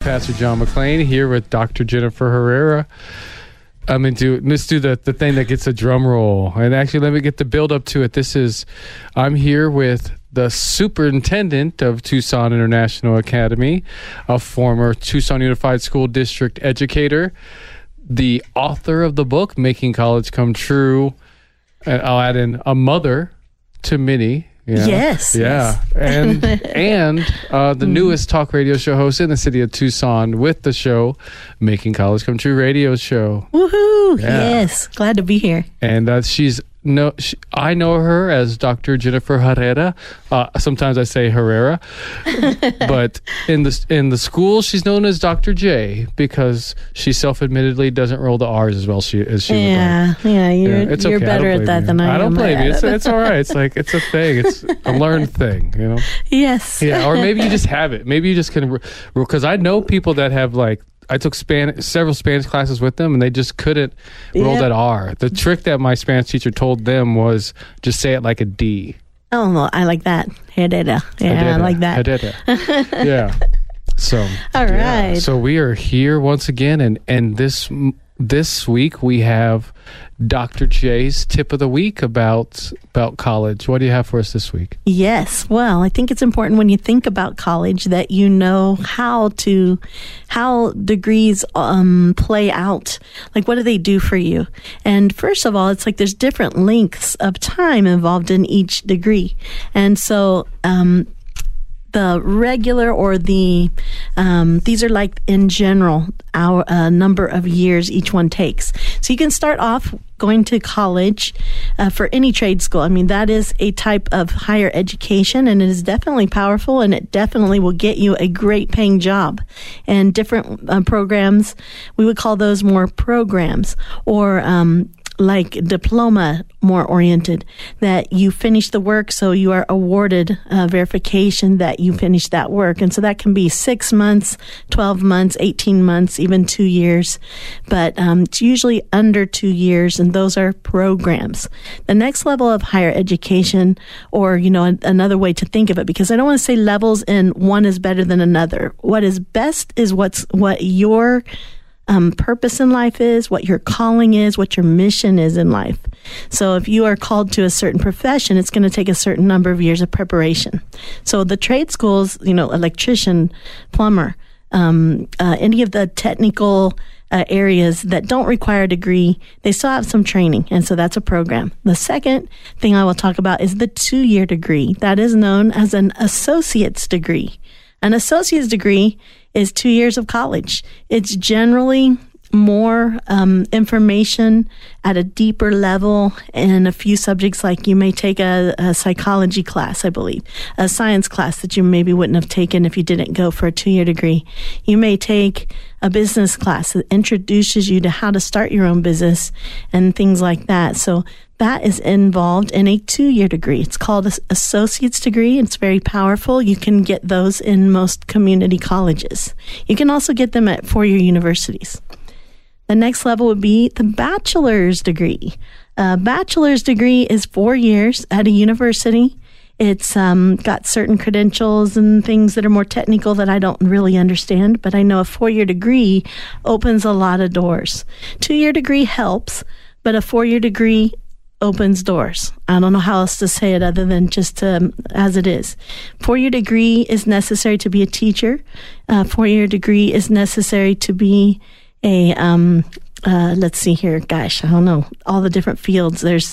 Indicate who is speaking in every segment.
Speaker 1: Pastor John McClain here with Dr. Jennifer Herrera. Let's do the thing that gets a drum roll. And actually, let me get the build up to it. I'm here with the superintendent of Tucson International Academy, a former Tucson Unified School District educator, the author of the book, Making College Come True. And I'll add in a mother to many. Yeah.
Speaker 2: Yes.
Speaker 1: Yeah.
Speaker 2: Yes.
Speaker 1: And the newest talk radio show host in the city of Tucson with the show, Making College Come True radio show.
Speaker 2: Woohoo.
Speaker 1: Yeah.
Speaker 2: Yes. Glad to be here.
Speaker 1: And I know her as Dr. Jennifer Herrera. Sometimes I say Herrera. But in the school, she's known as Dr. J because she self-admittedly doesn't roll the R's as well as she would like.
Speaker 2: Yeah, you're better at that than I am.
Speaker 1: I don't blame you. It's all right. It's like, it's a thing. It's a learned thing, you know?
Speaker 2: Yes.
Speaker 1: Yeah, or maybe you just have it. Maybe you just can, because I know people that have I took several Spanish classes with them, and they just couldn't roll that R. The trick that my Spanish teacher told them was just say it like a D.
Speaker 2: Oh, well, I like that. Herrera. Yeah, I like that.
Speaker 1: Herrera. Yeah. So.
Speaker 2: All right.
Speaker 1: So we are here once again, and this week we have Dr. J's tip of the week about college. What do you have for us this week?
Speaker 2: Yes. Well, I think it's important when you think about college that you know how degrees play out. Like, what do they do for you? And first of all, it's like there's different lengths of time involved in each degree. And so, the regular or these are like in general our number of years each one takes. So you can start off going to college for any trade school. I mean, that is a type of higher education, and it is definitely powerful, and it definitely will get you a great paying job. And different programs, we would call those more programs, or like diploma more oriented, that you finish the work, so you are awarded verification that you finished that work. And so that can be 6 months, 12 months, 18 months, even 2 years. But it's usually under 2 years, and those are programs. The next level of higher education, or, another way to think of it, because I don't want to say levels and one is better than another. What is best is what your purpose in life is, what your calling is, what your mission is in life. So if you are called to a certain profession, it's going to take a certain number of years of preparation. So the trade schools, electrician, plumber, any of the technical areas that don't require a degree, they still have some training. And so that's a program. The second thing I will talk about is the 2-year degree. That is known as an associate's degree. An associate's degree is 2 years of college. It's generally more information at a deeper level in a few subjects, like you may take a psychology class, I believe, a science class that you maybe wouldn't have taken if you didn't go for a 2-year degree. You may take a business class that introduces you to how to start your own business and things like that. So that is involved in a 2-year degree. It's called an associate's degree. It's very powerful. You can get those in most community colleges. You can also get them at 4-year universities. The next level would be the bachelor's degree. A bachelor's degree is 4 years at a university. It's got certain credentials and things that are more technical that I don't really understand, but I know a 4-year degree opens a lot of doors. 2-year degree helps, but a 4-year degree opens doors. I don't know how else to say it other than just as it is. 4-year degree is necessary to be a teacher. 4-year degree is necessary to be a, let's see here. Gosh, I don't know. All the different fields. There's,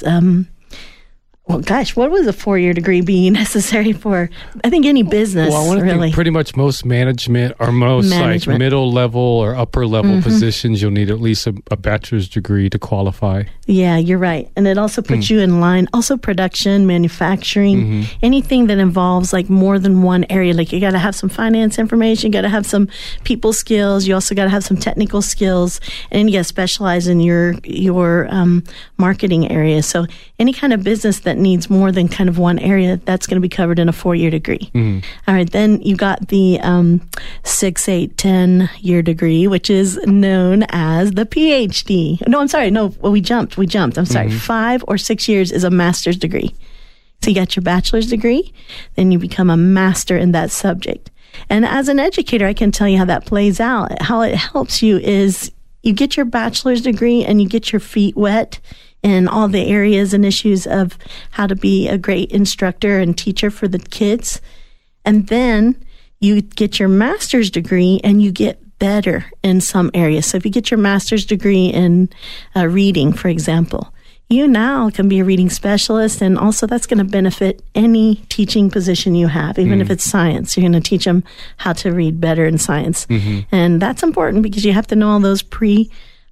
Speaker 2: what was a 4-year degree being necessary for? I think any business.
Speaker 1: Well, I want to think pretty much most management or most like middle level or upper level positions, you'll need at least a bachelor's degree to qualify.
Speaker 2: Yeah, you're right. And it also puts you in line. Also production, manufacturing, anything that involves like more than one area. Like you got to have some finance information, you got to have some people skills, you also got to have some technical skills, and you got to specialize in your marketing area. So any kind of business that needs more than kind of one area, that's going to be covered in a 4-year degree. All right, then you got the 6, 8, 10-year degree, which is known as the PhD. No, I'm sorry. No, we jumped. I'm sorry. 5 or 6 years is a master's degree. So you got your bachelor's degree, then you become a master in that subject. And as an educator, I can tell you how that plays out. How it helps you is you get your bachelor's degree and you get your feet wet in all the areas and issues of how to be a great instructor and teacher for the kids. And then you get your master's degree and you get better in some areas. So if you get your master's degree in reading, for example, you now can be a reading specialist, and also that's going to benefit any teaching position you have, even if it's science. You're going to teach them how to read better in science. And that's important because you have to know all those pre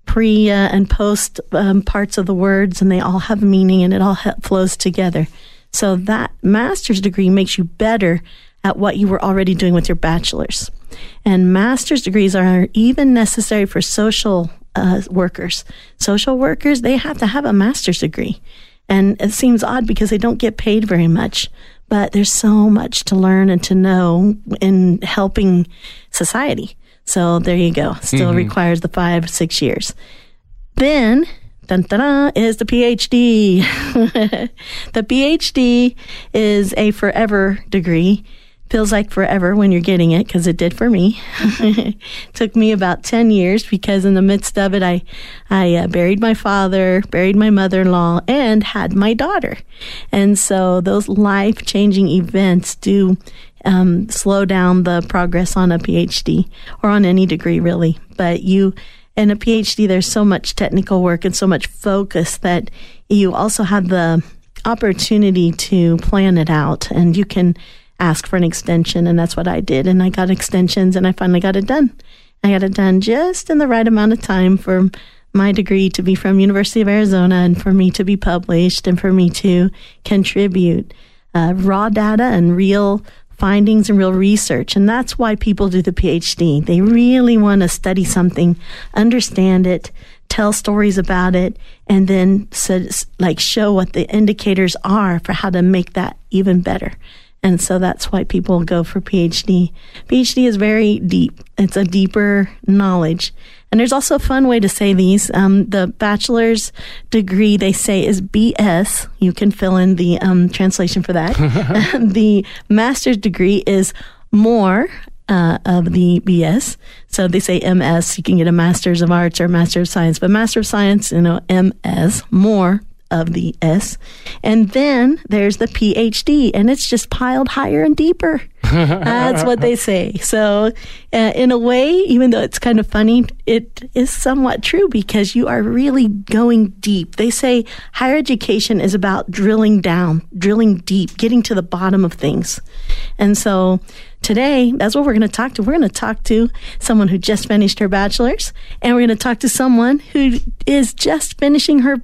Speaker 2: and post parts of the words, and they all have meaning, and it all flows together. So that master's degree makes you better at what you were already doing with your bachelor's. And master's degrees are even necessary for social workers. Social workers, they have to have a master's degree. And it seems odd because they don't get paid very much, but there's so much to learn and to know in helping society. So there you go. Still requires the 5-6 years. Then, is the PhD. The PhD is a forever degree. Feels like forever when you're getting it, because it did for me. Took me about 10 years because in the midst of it, I buried my father, buried my mother-in-law, and had my daughter. And so those life-changing events do slow down the progress on a PhD or on any degree, really. But in a PhD, there's so much technical work and so much focus that you also have the opportunity to plan it out, and you can ask for an extension, and that's what I did. And I got extensions, and I finally got it done. I got it done just in the right amount of time for my degree to be from University of Arizona, and for me to be published, and for me to contribute raw data and real findings and real research. And that's why people do the PhD. They really want to study something, understand it, tell stories about it, and then show what the indicators are for how to make that even better. And so that's why people go for PhD. PhD is very deep. It's a deeper knowledge. And there's also a fun way to say these. The bachelor's degree, they say, is BS. You can fill in the translation for that. The master's degree is more of the BS. So they say MS. You can get a Master's of Arts or Master of Science. But Master of Science, MS, more of the S. And then there's the PhD, and it's just piled higher and deeper. That's what they say. So in a way, even though it's kind of funny, it is somewhat true because you are really going deep. They say higher education is about drilling down, drilling deep, getting to the bottom of things. And so today, that's what we're going to talk to. We're going to talk to someone who just finished her bachelor's, and we're going to talk to someone who is just finishing her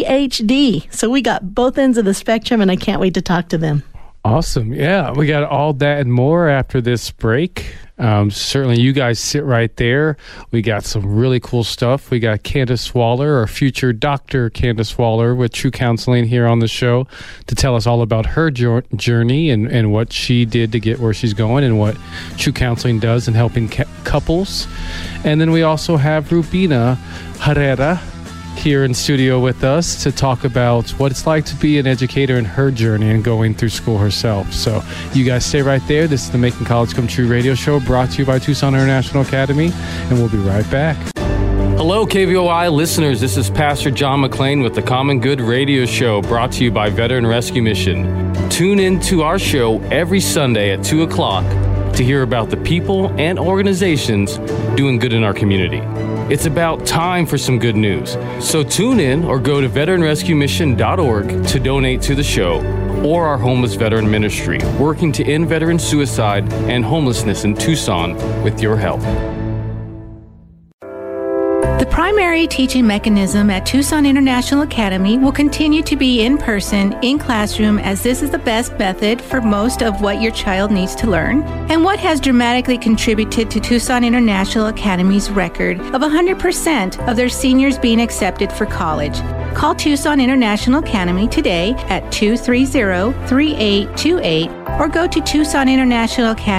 Speaker 2: PhD. So we got both ends of the spectrum, and I can't wait to talk to them.
Speaker 1: Awesome. Yeah, we got all that and more after this break. Certainly, you guys sit right there. We got some really cool stuff. We got Candace Waller, our future Dr. Candace Waller with True Counseling here on the show to tell us all about her journey and what she did to get where she's going and what True Counseling does in helping couples. And then we also have Rubina Herrera here in studio with us to talk about what it's like to be an educator in her journey and going through school herself. So you guys stay right there. This is the Making College Come True radio show brought to you by Tucson International Academy, and we'll be right back. Hello, KVOI listeners. This is Pastor John McClain with the Common Good radio show brought to you by Veteran Rescue Mission. Tune in to our show every Sunday at 2 o'clock to hear about the people and organizations doing good in our community. It's about time for some good news. So tune in or go to veteranrescuemission.org to donate to the show or our homeless veteran ministry, working to end veteran suicide and homelessness in Tucson with your help.
Speaker 3: The primary teaching mechanism at Tucson International Academy will continue to be in person, in classroom, as this is the best method for most of what your child needs to learn, and what has dramatically contributed to Tucson International Academy's record of 100% of their seniors being accepted for college. Call Tucson International Academy today at 230-3828 or go to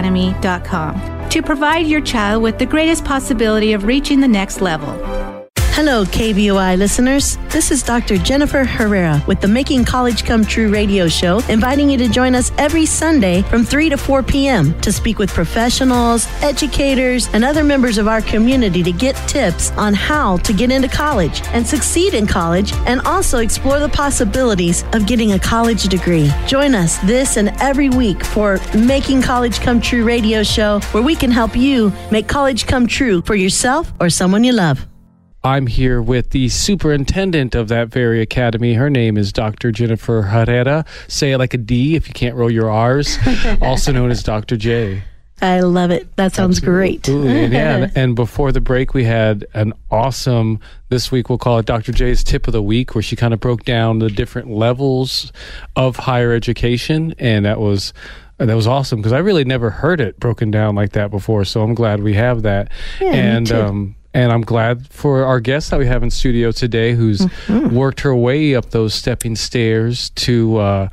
Speaker 3: TucsonInternationalAcademy.com to provide your child with the greatest possibility of reaching the next level.
Speaker 2: Hello, KBOI listeners. This is Dr. Jennifer Herrera with the Making College Come True radio show, inviting you to join us every Sunday from 3 to 4 p.m. to speak with professionals, educators, and other members of our community to get tips on how to get into college and succeed in college, and also explore the possibilities of getting a college degree. Join us this and every week for Making College Come True radio show, where we can help you make college come true for yourself or someone you love.
Speaker 1: I'm here with the superintendent of that very academy. Her name is Dr. Jennifer Herrera. Say it like a D if you can't roll your R's. Also known as Dr. J.
Speaker 2: I love it. That sounds great.
Speaker 1: And before the break, we had an awesome, this week we'll call it Dr. J's Tip of the Week, where she kind of broke down the different levels of higher education. And that was awesome, because I really never heard it broken down like that before. So I'm glad we have that.
Speaker 2: Yeah, me too.
Speaker 1: And I'm glad for our guest that we have in studio today, who's worked her way up those stepping stairs to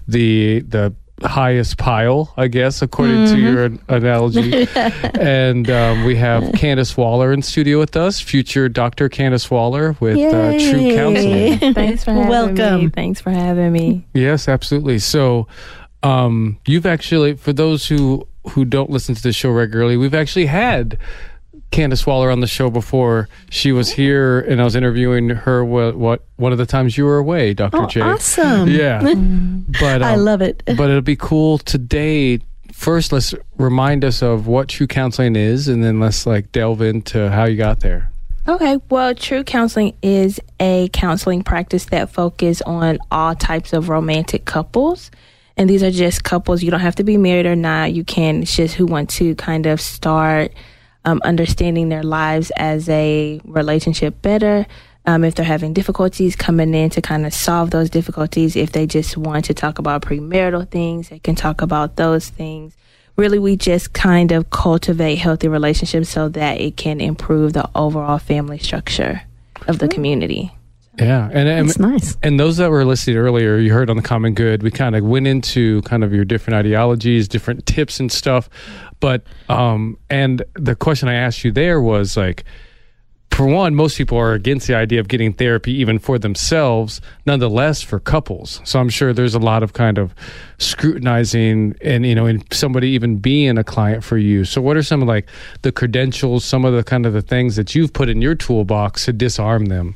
Speaker 1: the highest pile, I guess, according to your analogy. And we have Candace Waller in studio with us, future Dr. Candace Waller with True Counseling.
Speaker 4: Thanks for having me. Thanks for having me.
Speaker 1: Yes, absolutely. So you've actually, for those who don't listen to the show regularly, we've actually had Candace Waller on the show before. She was here, and I was interviewing her what one of the times you were away, Dr. J.
Speaker 2: Awesome.
Speaker 1: Yeah. But
Speaker 2: I love it.
Speaker 1: But it'll be cool today. First, let's remind us of what True Counseling is, and then let's delve into how you got there.
Speaker 4: Okay. Well, True Counseling is a counseling practice that focuses on all types of romantic couples. And these are just couples. You don't have to be married or not. You can. It's just who want to kind of start understanding their lives as a relationship better. If they're having difficulties, coming in to kind of solve those difficulties. If they just want to talk about premarital things, they can talk about those things. Really, we just kind of cultivate healthy relationships so that it can improve the overall family structure of the community.
Speaker 1: Yeah, and
Speaker 2: it's nice.
Speaker 1: And those that were listed earlier, you heard on the Common Good, we kind of went into kind of your different ideologies, different tips and stuff. But and the question I asked you there was for one, most people are against the idea of getting therapy even for themselves, nonetheless for couples. So I'm sure there's a lot of kind of scrutinizing and, in somebody even being a client for you. So what are some of the credentials, some of the kind of the things that you've put in your toolbox to disarm them?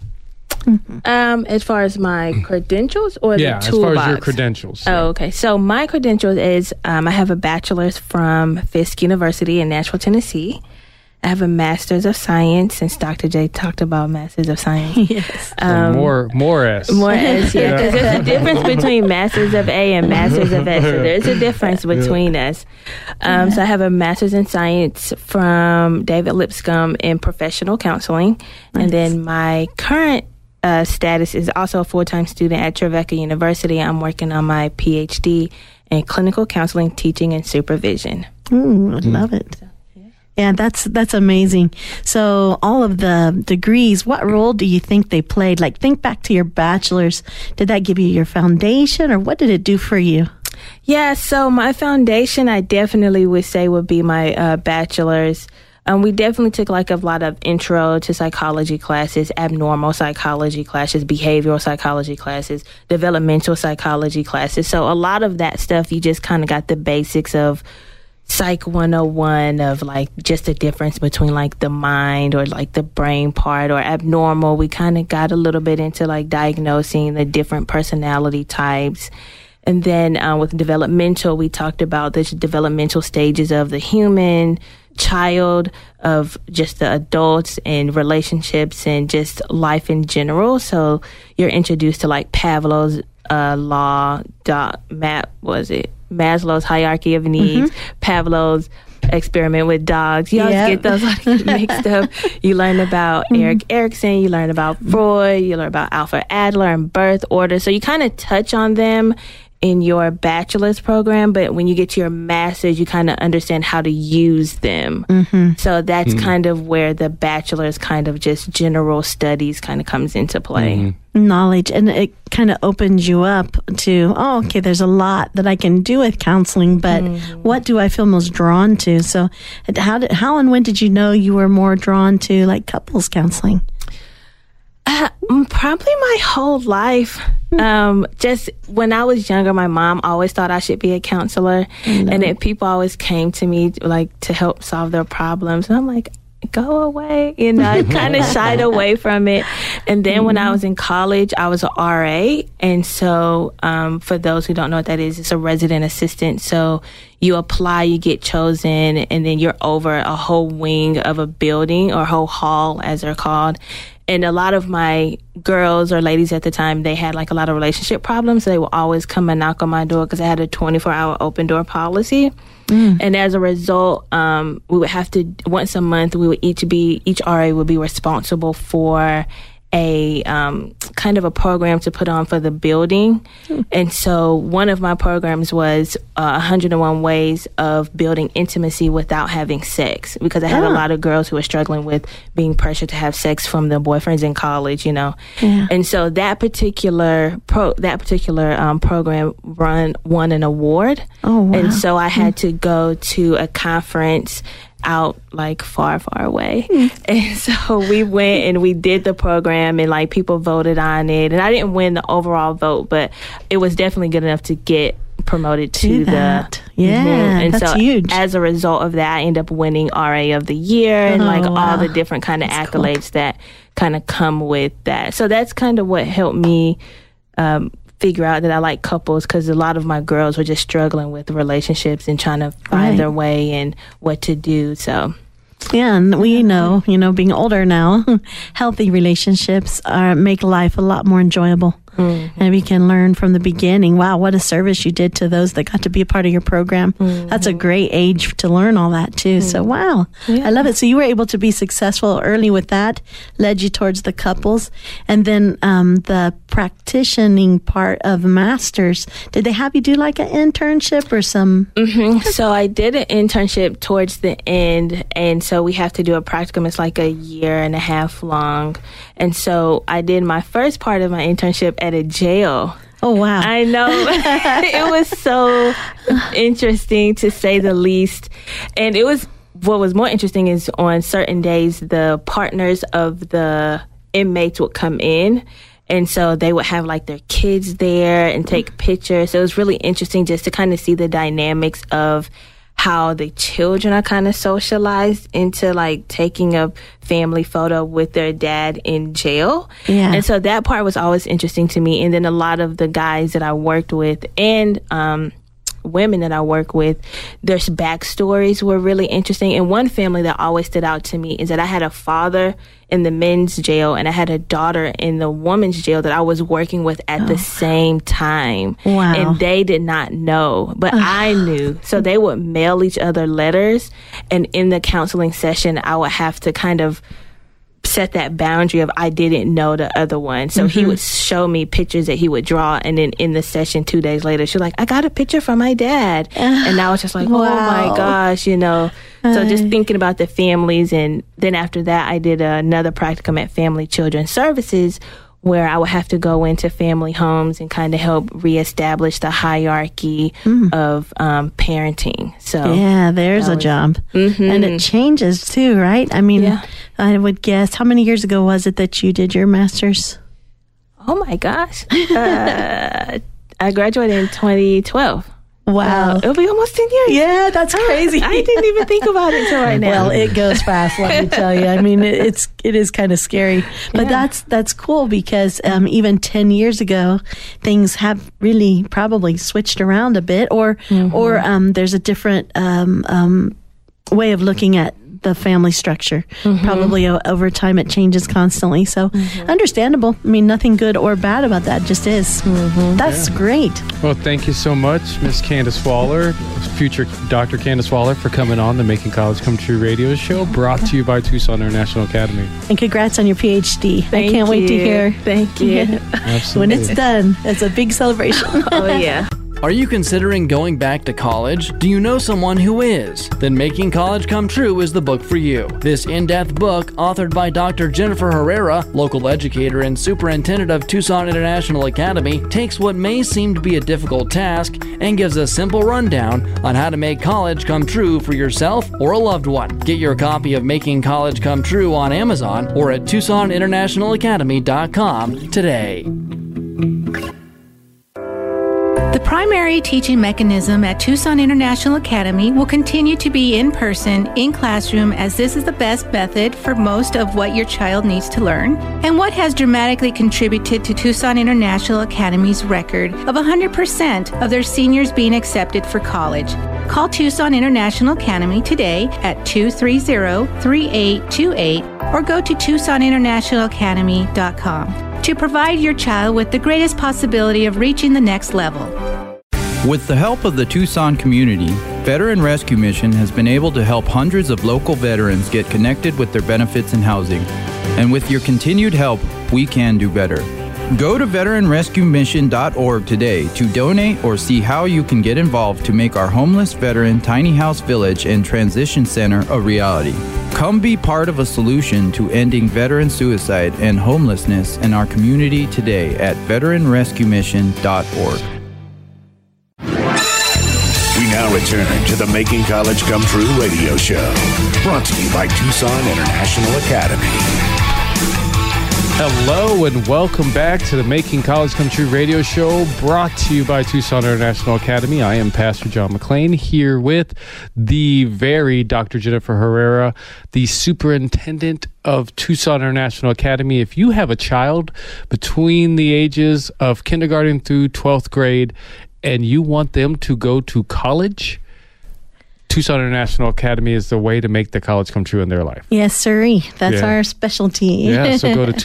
Speaker 4: As far as my credentials or the toolbox?
Speaker 1: As far as your credentials.
Speaker 4: Oh, okay. So my credentials is I have a bachelor's from Fisk University in Nashville, Tennessee. I have a master's of science, since Dr. J talked about masters of science.
Speaker 2: Yes.
Speaker 1: More S.
Speaker 4: More S, yeah. Because there's a difference between masters of A and masters of S. So there's a difference between us. So I have a master's in science from David Lipscomb in professional counseling. Nice. And then my current status is also a full-time student at Trevecca University. I'm working on my PhD in clinical counseling, teaching, and supervision.
Speaker 2: I love it. Yeah, that's amazing. So all of the degrees, what role do you think they played? Think back to your bachelor's. Did that give you your foundation, or what did it do for you?
Speaker 4: Yeah, so my foundation, I definitely would say would be my bachelor's. We definitely took a lot of intro to psychology classes, abnormal psychology classes, behavioral psychology classes, developmental psychology classes. So a lot of that stuff, you just kind of got the basics of Psych 101 of just the difference between the mind or the brain part, or abnormal. We kind of got a little bit into diagnosing the different personality types. And then with developmental, we talked about the developmental stages of the human child, of just the adults and relationships and just life in general. So you're introduced to Pavlov's law, Maslow's hierarchy of needs, Pavlov's experiment with dogs. You always get those mixed up. You learn about Erik Erikson, you learn about Freud, you learn about Alfred Adler and birth order. So you kind of touch on them in your bachelor's program, but when you get to your master's, you kind of understand how to use them. So that's kind of where the bachelor's kind of just general studies kind of comes into play.
Speaker 2: Knowledge, and it kind of opens you up to, okay, there's a lot that I can do with counseling, but what do I feel most drawn to? So how and when did you know you were more drawn to couples counseling?
Speaker 4: Probably my whole life. Just when I was younger, my mom always thought I should be a counselor, and then people always came to me like to help solve their problems, and I'm like, go away, I kind of shied away from it. And then when I was in college, I was an RA, and so for those who don't know what that is, it's a resident assistant. So you apply, you get chosen, and then you're over a whole wing of a building, or whole hall as they're called. And a lot of my girls or ladies at the time, they had like a lot of relationship problems. So they would always come and knock on my door because I had a 24-hour open door policy. And as a result, we would have to, once a month, we would each RA would be responsible for a kind of a program to put on for the building. And so one of my programs was 101 ways of building intimacy without having sex, because I had a lot of girls who were struggling with being pressured to have sex from their boyfriends in college, And so that particular program won an award.
Speaker 2: Oh, wow.
Speaker 4: And so I had to go to a conference out like far away. And so we went and we did the program, and like people voted on it, and I didn't win the overall vote, but it was definitely good enough to get promoted to
Speaker 2: that.
Speaker 4: And
Speaker 2: that's
Speaker 4: so
Speaker 2: huge.
Speaker 4: As a result of that, I ended up winning RA of the year, and all the different kind of accolades that kind of come with that. So that's kind of what helped me figure out that I like couples, because a lot of my girls were just struggling with relationships and trying to find their way and what to do. So
Speaker 2: yeah, and we know, being older now, healthy relationships make life a lot more enjoyable. And we can learn from the beginning. Wow, what a service you did to those that got to be a part of your program. That's a great age to learn all that too. So wow, I love it. So you were able to be successful early with that, led you towards the couples, and then the practicing part of masters. Did they have you do like an internship or some?
Speaker 4: So I did an internship towards the end, and so we have to do a practicum. It's like a year and a half long, and so I did my first part of my internship at a jail.
Speaker 2: Oh, wow.
Speaker 4: I know. It was so interesting, to say the least. And what was more interesting is on certain days, the partners of the inmates would come in. And so they would have like their kids there and take pictures. So it was really interesting just to kind of see the dynamics of how the children are kind of socialized into like taking a family photo with their dad in jail.
Speaker 2: Yeah.
Speaker 4: And so that part was always interesting to me. And then a lot of the guys that I worked with and women that I work with, their backstories were really interesting. And one family that always stood out to me is that I had a father in the men's jail and I had a daughter in the woman's jail that I was working with at the same time.
Speaker 2: Wow.
Speaker 4: And they did not know, but I knew. So they would mail each other letters, and in the counseling session, I would have to kind of set that boundary of I didn't know the other one. So he would show me pictures that he would draw, and then in the session 2 days later, she's like, I got a picture from my dad. And I was just like, oh my gosh, So just thinking about the families. And then after that, I did another practicum at Family Children's Services, where I would have to go into family homes and kind of help reestablish the hierarchy of parenting. So
Speaker 2: yeah, there's a job. And it changes too, right? I mean, I would guess, how many years ago was it that you did your master's?
Speaker 4: Oh my gosh. I graduated in 2012.
Speaker 2: Wow.
Speaker 4: It'll be almost 10 years.
Speaker 2: Yeah, that's crazy.
Speaker 4: I didn't even think about it until right now.
Speaker 2: Well, it goes fast, let me tell you. I mean, it is kind of scary. But that's cool, because even 10 years ago, things have really probably switched around a bit, or there's a different way of looking at the family structure. Probably over time it changes constantly. So understandable. I mean, nothing good or bad about that. It just is. That's great.
Speaker 1: Well, thank you so much, Miss Candace Waller, future Dr. Candace Waller, for coming on the Making College Come True radio show, brought to you by Tucson International Academy.
Speaker 2: And congrats on your PhD. I can't wait to hear.
Speaker 4: Thank you.
Speaker 1: Absolutely.
Speaker 2: When it's done, it's a big celebration.
Speaker 4: Oh, yeah.
Speaker 5: Are you considering going back to college? Do you know someone who is? Then Making College Come True is the book for you. This in-depth book, authored by Dr. Jennifer Herrera, local educator and superintendent of Tucson International Academy, takes what may seem to be a difficult task and gives a simple rundown on how to make college come true for yourself or a loved one. Get your copy of Making College Come True on Amazon or at TucsonInternationalAcademy.com today.
Speaker 3: The primary teaching mechanism at Tucson International Academy will continue to be in person, in classroom, as this is the best method for most of what your child needs to learn, and what has dramatically contributed to Tucson International Academy's record of 100% of their seniors being accepted for college. Call Tucson International Academy today at 230-3828 or go to TucsonInternationalAcademy.com to provide your child with the greatest possibility of reaching the next level.
Speaker 6: With the help of the Tucson community, Veteran Rescue Mission has been able to help hundreds of local veterans get connected with their benefits and housing. And with your continued help, we can do better. Go to veteranrescuemission.org today to donate or see how you can get involved to make our homeless veteran tiny house village and transition center a reality. Come be part of a solution to ending veteran suicide and homelessness in our community today at veteranrescuemission.org.
Speaker 7: We now return to the Making College Come True radio show, brought to you by Tucson International Academy.
Speaker 1: Hello and welcome back to the Making College Come True radio show, brought to you by Tucson International Academy. I am Pastor John McClain, here with the very Dr. Jennifer Herrera, the superintendent of Tucson International Academy. If you have a child between the ages of kindergarten through 12th grade and you want them to go to college, Tucson International Academy is the way to make the college come true in their life.
Speaker 2: Yes, sirree. That's our specialty.
Speaker 1: Yeah, so go to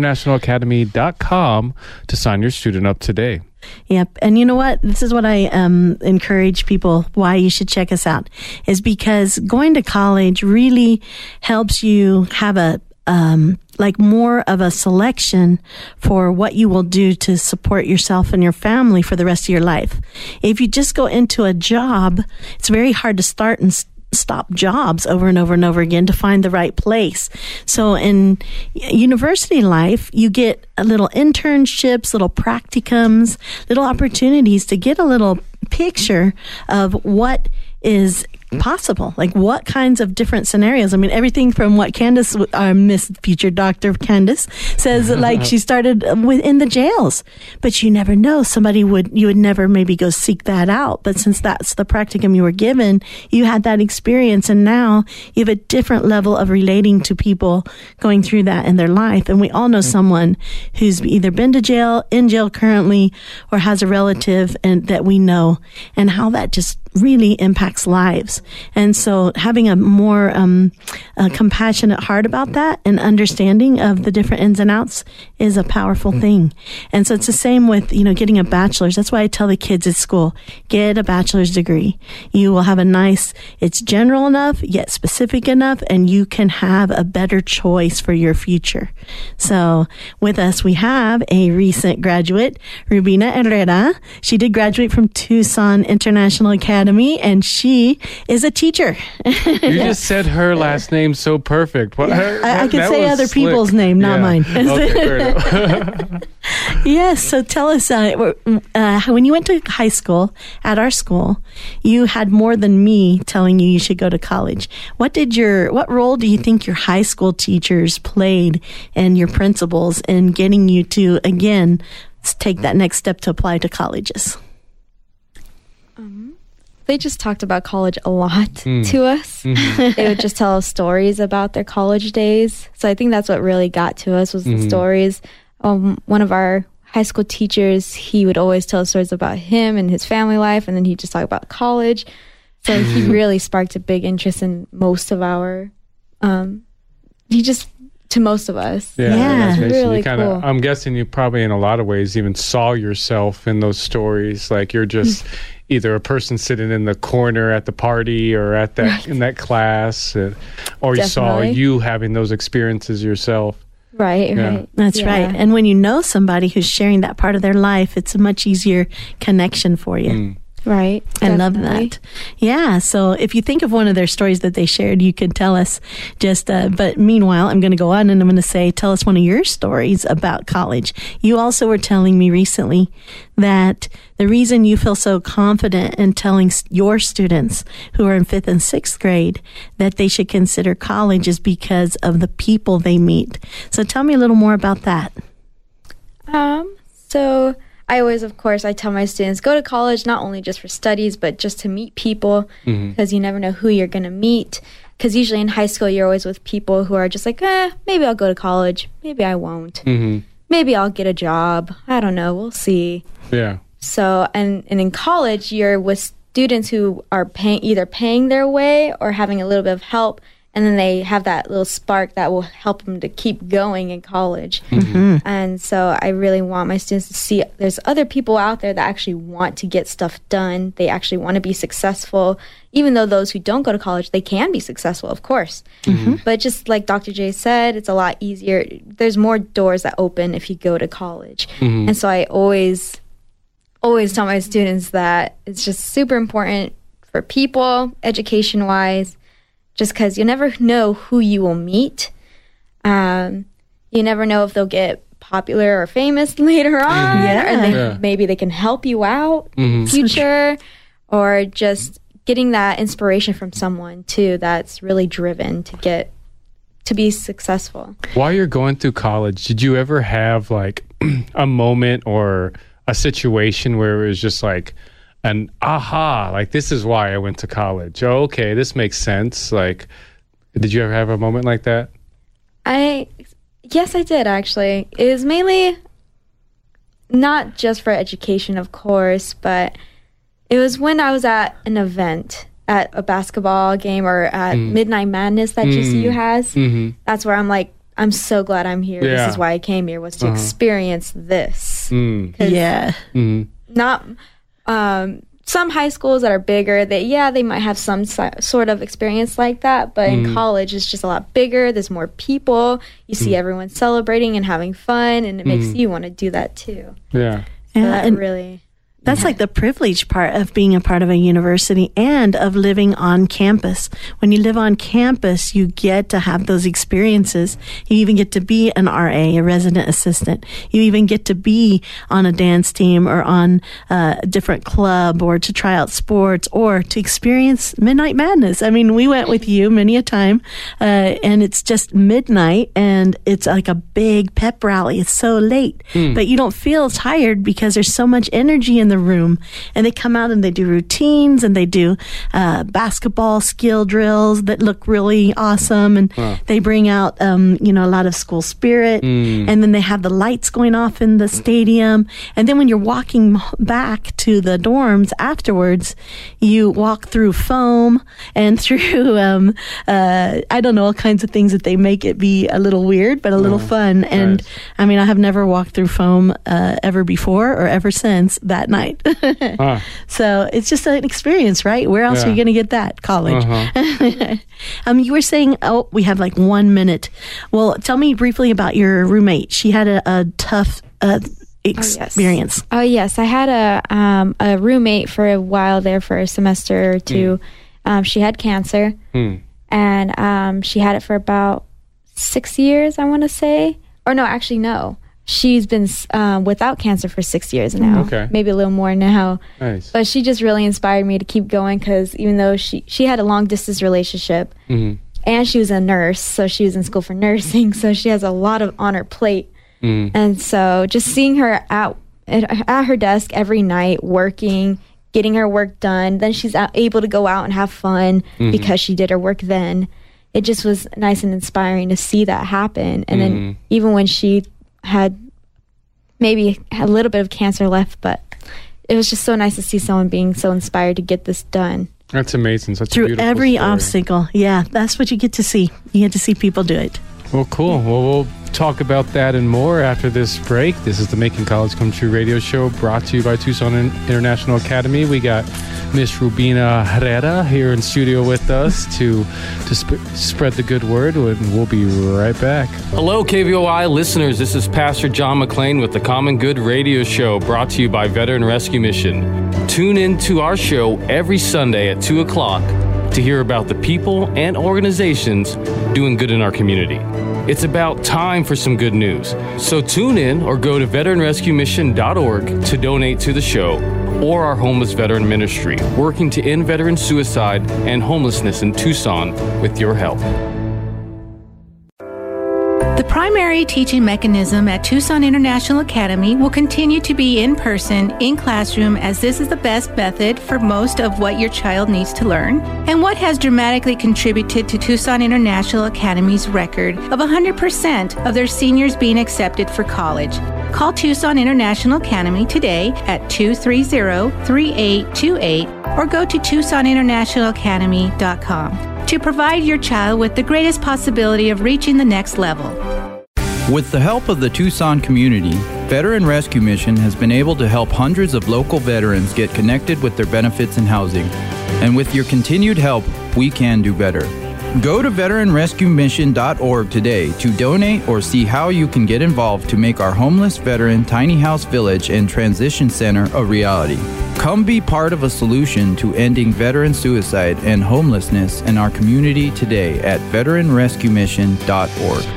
Speaker 1: TucsonInternationalAcademy.com to sign your student up today.
Speaker 2: Yep. And you know what? This is what I encourage people why you should check us out, is because going to college really helps you have a more of a selection for what you will do to support yourself and your family for the rest of your life. If you just go into a job, it's very hard to start and stop jobs over and over and over again to find the right place. So in university life, you get a little internships, little practicums, little opportunities to get a little picture of what is possible, like what kinds of different scenarios. I mean, everything from what Candace, our Miss Future Dr. Candace says, like she started in the jails, but you never know. You would never maybe go seek that out. But since that's the practicum you were given, you had that experience, and now you have a different level of relating to people going through that in their life. And we all know someone who's either been to jail, in jail currently, or has a relative and that we know, and how that just really impacts lives. And so having a more compassionate heart about that and understanding of the different ins and outs is a powerful thing. And so it's the same with, getting a bachelor's. That's why I tell the kids at school, get a bachelor's degree. You will have it's general enough, yet specific enough, and you can have a better choice for your future. So with us, we have a recent graduate, Rubina Herrera. She did graduate from Tucson International Academy, and she is a teacher.
Speaker 1: You just said her last name so perfect.
Speaker 2: I could say other people's name, not mine.
Speaker 1: Okay,
Speaker 2: Yes, so tell us, when you went to high school, at our school, you had more than me telling you should go to college. What role do you think your high school teachers played and your principals in getting you to, again, take that next step to apply to colleges?
Speaker 8: They just talked about college a lot to us. Mm-hmm. They would just tell us stories about their college days. So I think that's what really got to us was the stories. One of our high school teachers, he would always tell us stories about him and his family life, and then he'd just talk about college. So he really sparked a big interest in most of our, to most of us.
Speaker 2: Yeah.
Speaker 8: Really cool.
Speaker 1: I'm guessing you probably in a lot of ways even saw yourself in those stories. Like you're just either a person sitting in the corner at the party or in that class, or you saw you having those experiences yourself.
Speaker 8: Right,
Speaker 1: Yeah.
Speaker 8: right.
Speaker 2: That's
Speaker 8: Yeah.
Speaker 2: right. And when you know somebody who's sharing that part of their life, it's a much easier connection for you.
Speaker 8: Right.
Speaker 2: I love
Speaker 8: definitely.
Speaker 2: that. Yeah. So if you think of one of their stories that they shared, you could tell us but meanwhile, I'm going to go on and I'm going to say, tell us one of your stories about college. You also were telling me recently that the reason you feel so confident in telling your students who are in 5th and 6th grade that they should consider college is because of the people they meet. So tell me a little more about that.
Speaker 8: So I always, of course, I tell my students, go to college not only just for studies, but just to meet people, because you never know who you're going to meet. Because usually in high school, you're always with people who are just like, maybe I'll go to college. Maybe I won't. Maybe I'll get a job. I don't know. We'll see.
Speaker 1: Yeah.
Speaker 8: So, and in college, you're with students who are either paying their way or having a little bit of help. And then they have that little spark that will help them to keep going in college. And so I really want my students to see there's other people out there that actually want to get stuff done. They actually want to be successful. Even though those who don't go to college, they can be successful, of course. But just like Dr. J said, it's a lot easier. There's more doors that open if you go to college. And so I always tell my students that it's just super important for people, education-wise, just because you never know who you will meet. You never know if they'll get popular or famous later on.
Speaker 2: Yeah.
Speaker 8: Or maybe they can help you out in the future. Or just getting that inspiration from someone, too, that's really driven to be successful.
Speaker 1: While you're going through college, did you ever have like a moment or a situation where it was just like an aha, like this is why I went to college? Oh, okay, this makes sense. Like, did you ever have a moment like that?
Speaker 8: Yes, I did, actually. It was mainly not just for education, of course, but it was when I was at an event, at a basketball game or at Midnight Madness that GCU has. That's where I'm like, I'm so glad I'm here.
Speaker 1: Yeah.
Speaker 8: This is why I came here, was to experience this. 'Cause
Speaker 2: Yeah.
Speaker 8: not some high schools that are bigger, they might have some sort of experience like that, but in college it's just a lot bigger. There's more people. You see everyone celebrating and having fun, and it makes you want to do that too.
Speaker 1: Yeah.
Speaker 8: So
Speaker 2: Yeah,
Speaker 8: that
Speaker 2: and
Speaker 8: really
Speaker 2: that's like the privileged part of being a part of a university and of living on campus. When you live on campus, you get to have those experiences. You even get to be an RA, a resident assistant. You even get to be on a dance team or on a different club or to try out sports or to experience Midnight Madness. I mean, we went with you many a time, and it's just midnight and it's like a big pep rally. It's so late, but you don't feel tired because there's so much energy in the room. And they come out and they do routines and they do basketball skill drills that look really awesome. And they bring out, a lot of school spirit. And then they have the lights going off in the stadium. And then when you're walking back to the dorms afterwards, you walk through foam and through, I don't know, all kinds of things that they make it be a little weird, but a little fun. And
Speaker 1: nice.
Speaker 2: I mean, I have never walked through foam ever before or ever since that night. So it's just an experience, right? Where else are you going to get that? College. You were saying, we have like 1 minute. Well, tell me briefly about your roommate. She had a tough experience.
Speaker 8: Oh yes, I had a roommate for a while there for a semester or two. She had cancer, and she had it for about 6 years, I want to say. Or no, actually no. She's been without cancer for 6 years now.
Speaker 1: Okay.
Speaker 8: Maybe a little more now.
Speaker 1: Nice.
Speaker 8: But she just really inspired me to keep going because even though she had a long distance relationship and she was a nurse, so she was in school for nursing, so she has a lot on her plate. And so just seeing her at her desk every night working, getting her work done, then she's able to go out and have fun because she did her work then. It just was nice and inspiring to see that happen. And then even when she had maybe a little bit of cancer left, but it was just so nice to see someone being so inspired to get this done.
Speaker 1: That's amazing. Such a
Speaker 2: Through
Speaker 1: beautiful
Speaker 2: every
Speaker 1: story.
Speaker 2: obstacle. Yeah, that's what you get to see. You get to see people do it.
Speaker 1: Well, cool. Well, we'll talk about that and more after this break. This is the Making College Come True radio show brought to you by Tucson International Academy. We got Miss Rubina Herrera here in studio with us to spread the good word, and we'll be right back. Hello, KVOI listeners. This is Pastor John McClain with the Common Good radio show brought to you by Veteran Rescue Mission. Tune in to our show every Sunday at 2 o'clock to hear about the people and organizations doing good in our community. It's about time for some good news. So tune in or go to veteranrescuemission.org to donate to the show or our homeless veteran ministry, working to end veteran suicide and homelessness in Tucson with your help.
Speaker 3: The primary teaching mechanism at Tucson International Academy will continue to be in person, in classroom, as this is the best method for most of what your child needs to learn, and what has dramatically contributed to Tucson International Academy's record of 100% of their seniors being accepted for college. Call Tucson International Academy today at 230-3828 or go to TucsonInternationalAcademy.com to provide your child with the greatest possibility of reaching the next level.
Speaker 6: With the help of the Tucson community, Veteran Rescue Mission has been able to help hundreds of local veterans get connected with their benefits and housing. And with your continued help, we can do better. Go to veteranrescuemission.org today to donate or see how you can get involved to make our homeless veteran tiny house village and transition center a reality. Come be part of a solution to ending veteran suicide and homelessness in our community today at veteranrescuemission.org.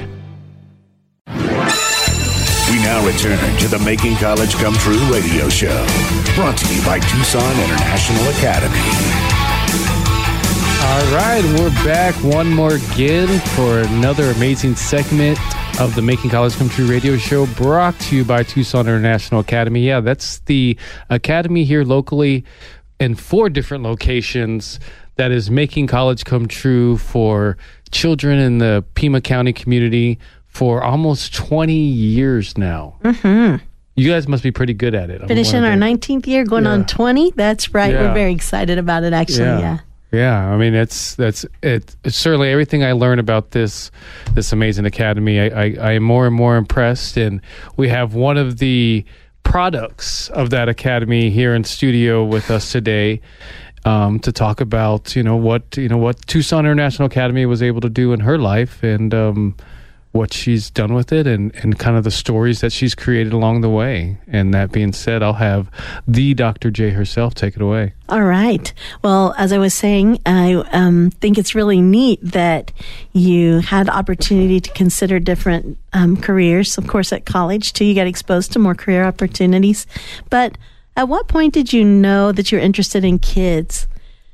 Speaker 7: We now return to the Making College Come True radio show, brought to you by Tucson International Academy.
Speaker 1: All right, we're back one more again for another amazing segment of the Making College Come True radio show brought to you by Tucson International Academy. Yeah, that's the academy here locally in 4 different locations that is making college come true for children in the Pima County community for almost 20 years now. Mm-hmm. You guys must be pretty good at it.
Speaker 2: Finishing our 19th year, going on 20. That's right. Yeah. We're very excited about it, actually. Yeah.
Speaker 1: Yeah, I mean, it's certainly everything I learn about this amazing academy. I am more and more impressed, and we have one of the products of that academy here in studio with us today to talk about what Tucson International Academy was able to do in her life, and what she's done with it, and kind of the stories that she's created along the way. And that being said, I'll have the Dr. J herself take it away.
Speaker 2: All right. Well, as I was saying, I think it's really neat that you had the opportunity to consider different careers. Of course, at college, too, you got exposed to more career opportunities. But at what point did you know that you're interested in kids?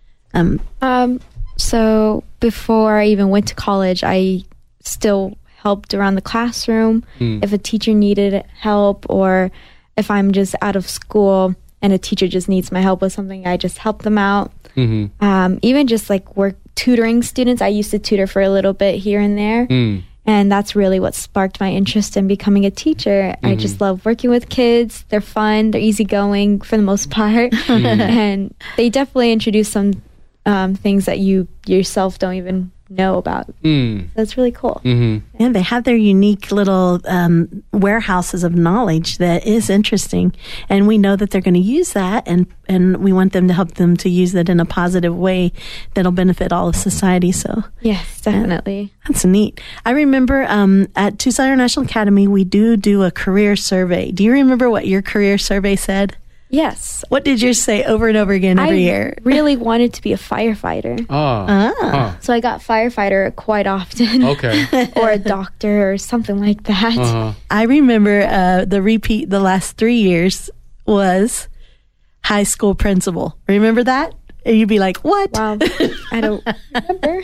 Speaker 8: So before I even went to college, I still helped around the classroom. If a teacher needed help, or if I'm just out of school and a teacher just needs my help with something, I just help them out. Mm-hmm. Even just like work tutoring students. I used to tutor for a little bit here and there. And that's really what sparked my interest in becoming a teacher. I just love working with kids. They're fun. They're easygoing for the most part. And they definitely introduce some things that you yourself don't even know about. That's really cool.
Speaker 2: Mm-hmm. And they have their unique little warehouses of knowledge that is interesting, and we know that they're going to use that, and we want them to help them to use that in a positive way that'll benefit all of society. So
Speaker 8: yes, definitely.
Speaker 2: That's neat. I remember at Tucson International Academy we do a career survey. Do you remember what your career survey said?
Speaker 8: Yes.
Speaker 2: What did yours say over and over again every year?
Speaker 8: I really wanted to be a firefighter. So I got firefighter quite often. Okay. Or a doctor or something like that.
Speaker 2: I remember the last 3 years was high school principal. Remember that? And you'd be like, what?
Speaker 8: Wow. I don't remember.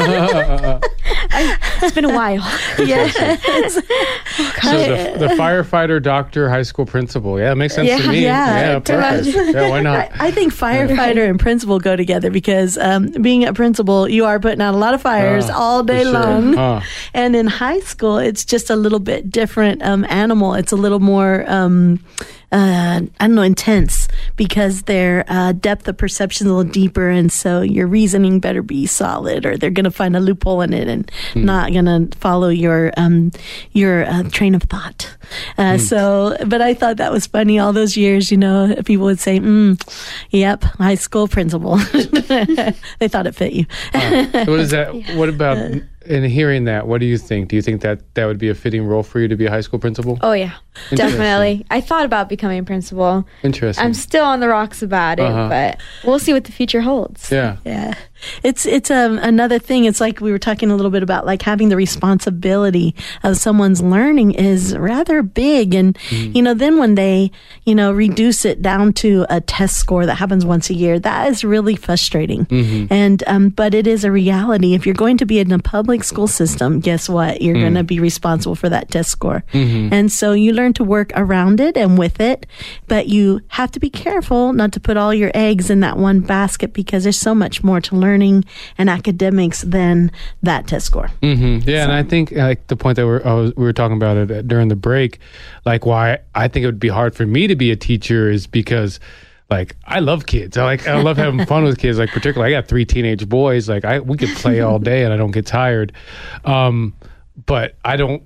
Speaker 8: It's been a while.
Speaker 2: Yeah.
Speaker 1: So the firefighter, doctor, high school principal. Yeah, it makes sense to me. Yeah, perfect. Yeah, why not?
Speaker 2: I think firefighter and principal go together because being a principal, you are putting out a lot of fires all day long. And in high school, it's just a little bit different animal. It's a little more intense, because their depth of perception is a little deeper, and so your reasoning better be solid, or they're going to find a loophole in it and not going to follow your train of thought. But I thought that was funny. All those years, people would say, "Yep, high school principal." They thought it fit you.
Speaker 1: What is that? What about? In hearing that, what do you think? Do you think that would be a fitting role for you to be a high school principal?
Speaker 8: Oh, yeah, definitely. I thought about becoming a principal.
Speaker 1: Interesting.
Speaker 8: I'm still on the rocks about it, but we'll see what the future holds.
Speaker 1: Yeah.
Speaker 2: Yeah. It's another thing. It's like we were talking a little bit about, like, having the responsibility of someone's learning is rather big. And, then when they, reduce it down to a test score that happens once a year, that is really frustrating. And, but it is a reality. If you're going to be in a public school system, guess what? You're going to be responsible for that test score. And so you learn to work around it and with it, but you have to be careful not to put all your eggs in that one basket, because there's so much more to learning and academics than that test score.
Speaker 1: Yeah, and I think like the point that we were talking about it during the break, like why I think it would be hard for me to be a teacher is because, like, I love kids. I love having fun with kids. Like, particularly, I got 3 teenage boys. Like, we could play all day and I don't get tired. But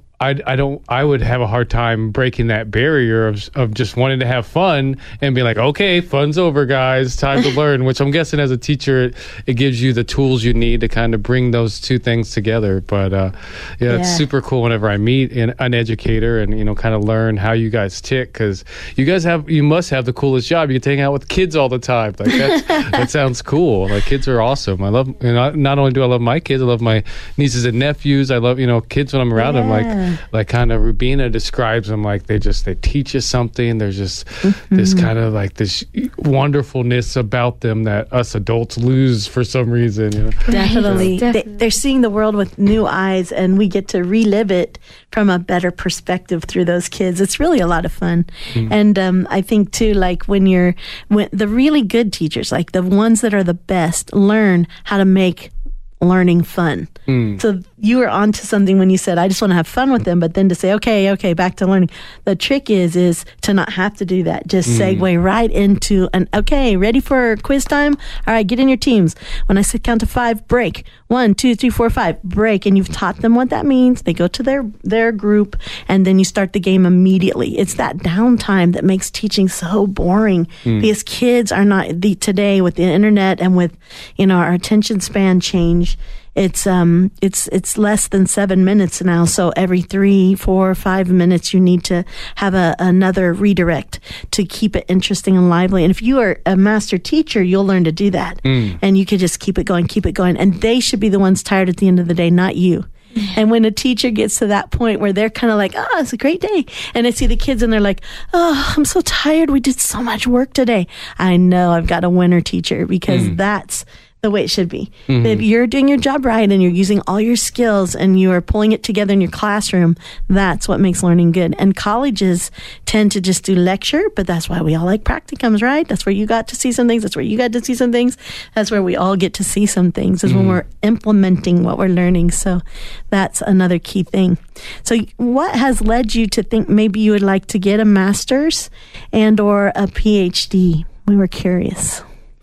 Speaker 1: I would have a hard time breaking that barrier of just wanting to have fun and be like, okay, fun's over, guys, time to learn, which I'm guessing as a teacher, it gives you the tools you need to kind of bring those two things together. But it's super cool whenever I meet an educator and, kind of learn how you guys tick, because you must have the coolest job. You get to hang out with kids all the time. Like, that sounds cool. Like, kids are awesome. I love, not only do I love my kids, I love my nieces and nephews. I love, kids when I'm around them. Like kind of Rubina describes them, like they teach you something. There's just this kind of like this wonderfulness about them that us adults lose for some reason.
Speaker 2: Definitely. They're seeing the world with new eyes, and we get to relive it from a better perspective through those kids. It's really a lot of fun. And I think too, like when the really good teachers, like the ones that are the best, learn how to make learning fun. So you were onto something when you said, I just want to have fun with them, but then to say, okay, back to learning. The trick is to not have to do that. Just segue right into okay, ready for quiz time? All right, get in your teams. When I say count to 5, break. 1, 2, 3, 4, 5, break. And you've taught them what that means. They go to their group, and then you start the game immediately. It's that downtime that makes teaching so boring, because kids are not, today with the internet and with, our attention span change, it's less than 7 minutes now. So every 3, 4, 5 minutes, you need to have another redirect to keep it interesting and lively. And if you are a master teacher, you'll learn to do that. And you could just keep it going. And they should be the ones tired at the end of the day, not you. And when a teacher gets to that point where they're kind of like, it's a great day, and I see the kids and they're like, I'm so tired. We did so much work today. I know I've got a winner teacher, because that's the way it should be. If you're doing your job right and you're using all your skills and you are pulling it together in your classroom, that's what makes learning good. And colleges tend to just do lecture, but that's why we all like practicums, right? That's where you got to see some things. That's where you got to see some things. That's where we all get to see some things, is when we're implementing what we're learning. So that's another key thing. So what has led you to think maybe you would like to get a master's and or a PhD? We were curious.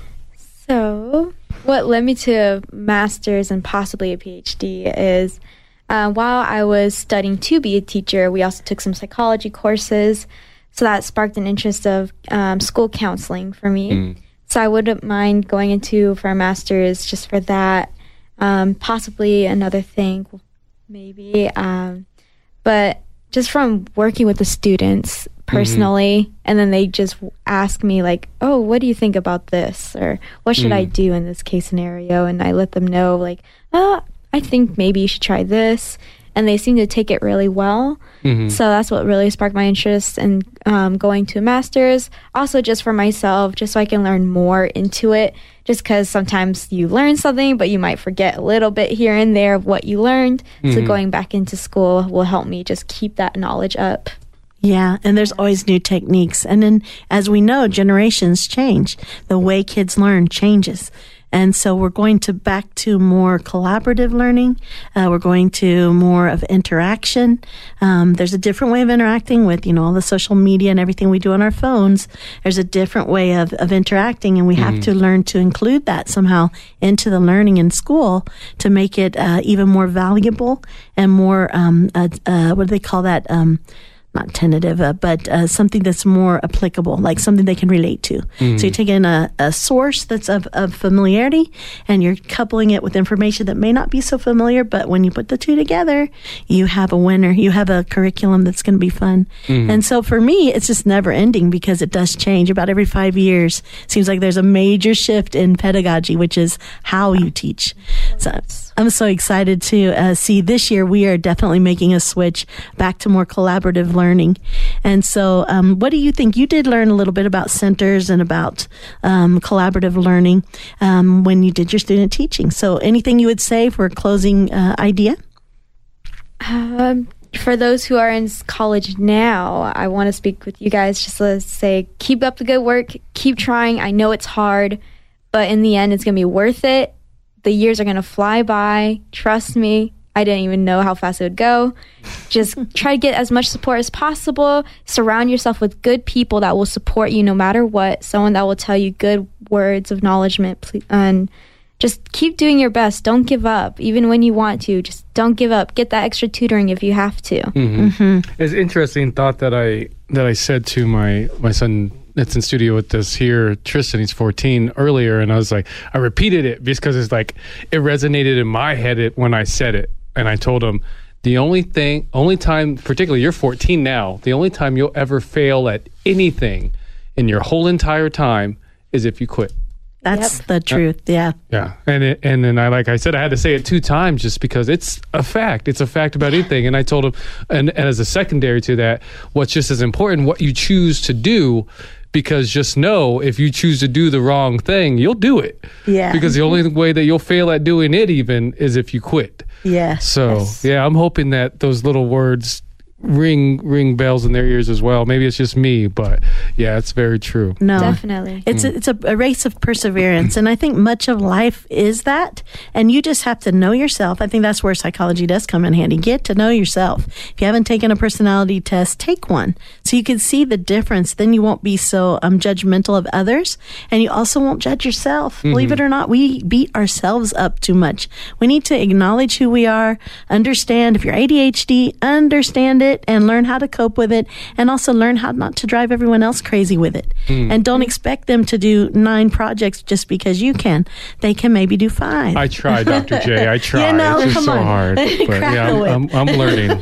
Speaker 8: So what led me to a master's and possibly a PhD is while I was studying to be a teacher, we also took some psychology courses. So that sparked an interest of school counseling for me. So I wouldn't mind going for a master's just for that. Possibly another thing, maybe. But just from working with the students personally, and then they just ask me like, what do you think about this, or what should I do in this case scenario, and I let them know like, I think maybe you should try this, and they seem to take it really well. So that's what really sparked my interest in going to a master's. Also just for myself, just so I can learn more into it, just because sometimes you learn something but you might forget a little bit here and there of what you learned. So going back into school will help me just keep that knowledge up.
Speaker 2: Yeah, and there's always new techniques. And then, as we know, generations change. The way kids learn changes. And so we're going back to more collaborative learning. We're going to more of interaction. There's a different way of interacting with, all the social media and everything we do on our phones. There's a different way of interacting, and we have to learn to include that somehow into the learning in school to make it even more valuable and more, what do they call that? Not tentative, but something that's more applicable, like something they can relate to. So you're taking a source that's of familiarity, and you're coupling it with information that may not be so familiar, but when you put the two together, you have a winner. You have a curriculum that's going to be fun. And so for me, it's just never ending because it does change. About every 5 years, seems like there's a major shift in pedagogy, which is how you teach. So I'm so excited to see this year we are definitely making a switch back to more collaborative learning. And so what do you think? You did learn a little bit about centers and about collaborative learning when you did your student teaching. So anything you would say for a closing idea?
Speaker 8: For those who are in college now, I want to speak with you guys just to say, keep up the good work, keep trying. I know it's hard, but in the end, it's going to be worth it. The years are going to fly by. Trust me. I didn't even know how fast it would go. Just try to get as much support as possible. Surround yourself with good people that will support you no matter what. Someone that will tell you good words of acknowledgement. And just keep doing your best. Don't give up. Even when you want to, just don't give up. Get that extra tutoring if you have to.
Speaker 1: It's an interesting thought that I said to my son that's in studio with us here, Tristan. He's 14 earlier, and I repeated it because it's like it resonated in my head when I said it, and I told him the only time, particularly you're 14 now, the only time you'll ever fail at anything in your whole entire time is if you quit.
Speaker 2: That's the truth. Yeah.
Speaker 1: And then I said, I had to say it 2 times just because it's a fact. It's a fact about anything. And I told him, and as a secondary to that, what's just as important, what you choose to do, because just know if you choose to do the wrong thing, you'll do it. Yeah. Because the only way that you'll fail at doing it even is if you quit.
Speaker 2: Yeah.
Speaker 1: So, I'm hoping that those little words ring bells in their ears as well. Maybe it's just me, but it's very true.
Speaker 2: No,
Speaker 8: definitely.
Speaker 2: It's a race of perseverance, and I think much of life is that, and you just have to know yourself. I think that's where psychology does come in handy. Get to know yourself. If you haven't taken a personality test, take one so you can see the difference. Then you won't be so judgmental of others, and you also won't judge yourself. Believe it or not, we beat ourselves up too much. We need to acknowledge who we are, understand if you're ADHD, understand it, and learn how to cope with it, and also learn how not to drive everyone else crazy with it. And don't expect them to do 9 projects just because you can. They can maybe do 5.
Speaker 1: I try, Dr. J. I try. It's just so hard. But I'm learning.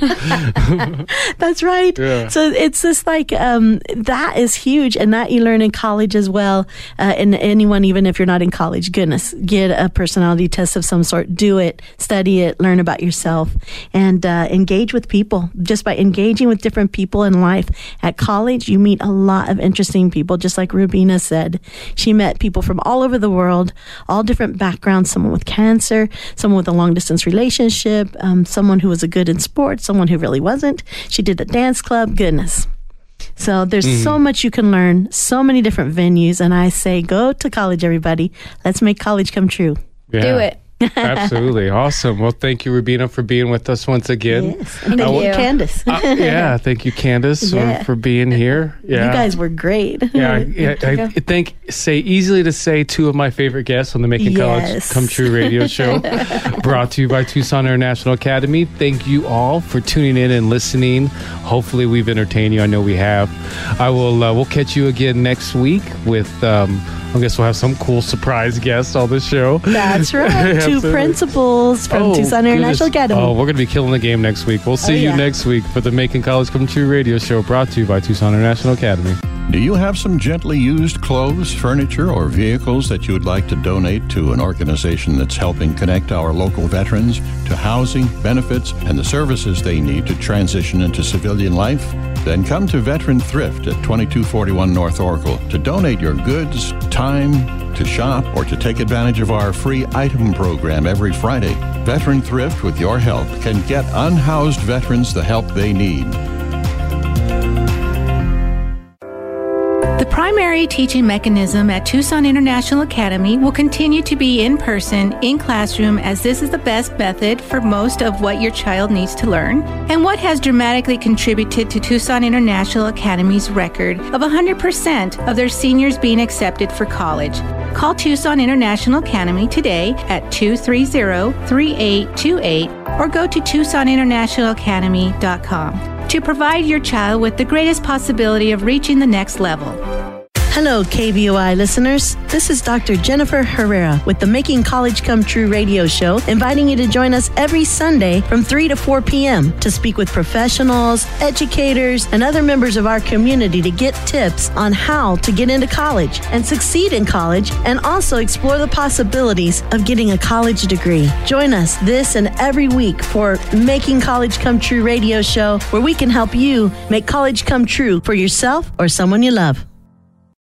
Speaker 2: That's right. Yeah. So it's just like that is huge, and that you learn in college as well. And anyone, even if you're not in college, goodness, get a personality test of some sort. Do it, study it, learn about yourself, and engage with people. Just by engaging with different people in life. At college, you meet a lot of interesting people, just like Rubina said. She met people from all over the world, all different backgrounds, someone with cancer, someone with a long-distance relationship, someone who was good in sports, someone who really wasn't. She did a dance club. Goodness. So there's so much you can learn, so many different venues, and I say go to college, everybody. Let's make college come true.
Speaker 1: Yeah.
Speaker 8: Do it.
Speaker 1: Absolutely. Awesome. Well, thank you, Rubina, for being with us once again.
Speaker 2: Yes. Thank you, Candace.
Speaker 1: Thank you, Candace, for being here. Yeah.
Speaker 2: You guys were great.
Speaker 1: I say easily to say 2 of my favorite guests on the Making College Come True radio show, brought to you by Tucson International Academy. Thank you all for tuning in and listening. Hopefully we've entertained you. I know we have. We'll catch you again next week with I guess we'll have some cool surprise guests on the show.
Speaker 2: That's right. 2 principals from Tucson International Academy.
Speaker 1: Oh, we're going to be killing the game next week. We'll see you next week for the Making College Come True radio show, brought to you by Tucson International Academy.
Speaker 9: Do you have some gently used clothes, furniture, or vehicles that you would like to donate to an organization that's helping connect our local veterans to housing, benefits, and the services they need to transition into civilian life? Then come to Veteran Thrift at 2241 North Oracle to donate your goods, time, to shop, or to take advantage of our free item program every Friday. Veteran Thrift, with your help, can get unhoused veterans the help they need.
Speaker 3: The primary teaching mechanism at Tucson International Academy will continue to be in person, in classroom, as this is the best method for most of what your child needs to learn, and what has dramatically contributed to Tucson International Academy's record of 100% of their seniors being accepted for college. Call Tucson International Academy today at 230-3828 or go to TucsonInternationalAcademy.com to provide your child with the greatest possibility of reaching the next level.
Speaker 2: Hello, KBOI listeners. This is Dr. Jennifer Herrera with the Making College Come True radio show, inviting you to join us every Sunday from 3 to 4 p.m. to speak with professionals, educators, and other members of our community to get tips on how to get into college and succeed in college, and also explore the possibilities of getting a college degree. Join us this and every week for Making College Come True radio show, where we can help you make college come true for yourself or someone you love.